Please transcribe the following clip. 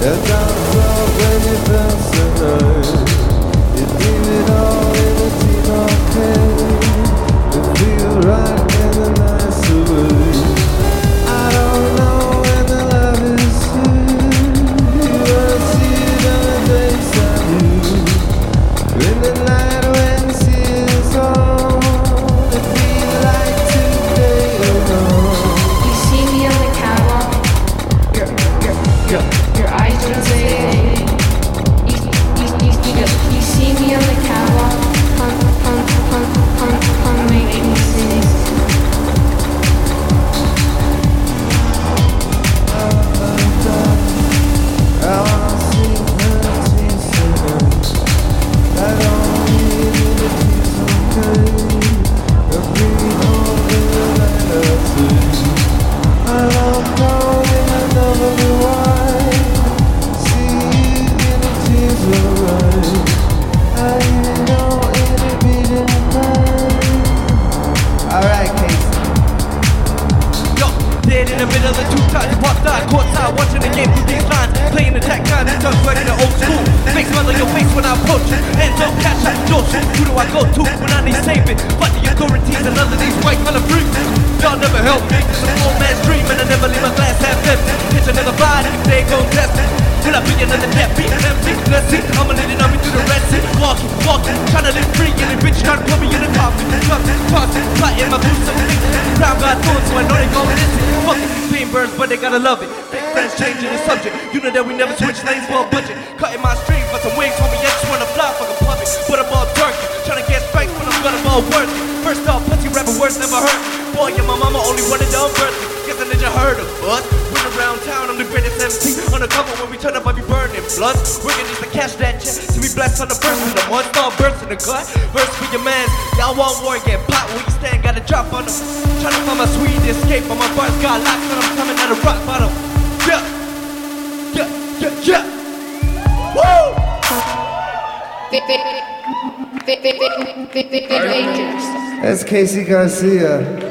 In the middle of the two times, popped out, courtside, watching the game through these lines, playing attack time, and just right in the old school. Make smell on your face when I approach you. Hands up, catch up, no shoot. Who do I go to when I need saving? But the authorities and none of these white collar freaks. Y'all never help me. It's a full man's dream, and I never leave my glass half empty. Hit another body, they gon' test it. Will I be another deadbeat? Empty, let's see. I'ma let it on me through the red sea. Walking, trying to live free, and the bitch trying to put me in the coffin. Tossing, plotting my boots so thick. Crown got thorns, so I know they gon' listen. Fucking these birds, but they gotta love it. Big friends changing the subject. You know that we never switch lanes for a budget. Cutting my strings for some wings, homie. I just wanna fly like a puppet. But I'm all turkey, trying to get straight when I'm gonna ball work. First off, pussy rapping words never hurt. Boy, yeah, my mama only wanted to birth me. Guess a ninja heard of bud. Went around town, I'm the greatest MC. On the cover when we turn up, I be burning blood. Working just to cash that check. To be blessed on the first and the one star burst in the gut. Verse for your mans, y'all want war, get pop where you stand, gotta drop on them. Trying to find my sweet escape, but my bars got locked, and I'm coming at a rock bottom. Yeah. Woo! That's Casey Garcia.